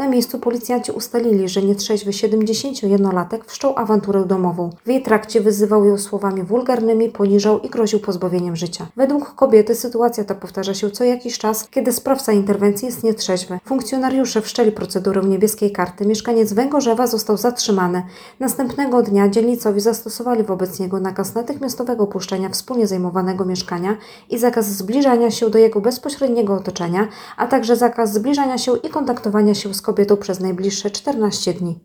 miejscu policjanci ustalili, że nietrzeźwy 71-latek wszczął awanturę domową. W jej trakcie wyzywał ją słowami wulgarnymi, poniżał i groził pozbawieniem życia. Według kobiety sytuacja ta powtarza się co jakiś czas, kiedy sprawca interwencji jest nietrzeźwy. Funkcjonariusze wszczęli procedurę niebieskiej karty. Mieszkaniec Węgorzewa został zatrzymany. Następnego dnia dzielnicowi zastosowali wobec niego nakaz natychmiastowego opuszczenia wspólnie zajmowanego mieszkania i zakaz zbliżania się do jego bezpośredniego otoczenia, a także zakaz zbliżania się i kontaktowania się z kobietą przez najbliższe 14 dni.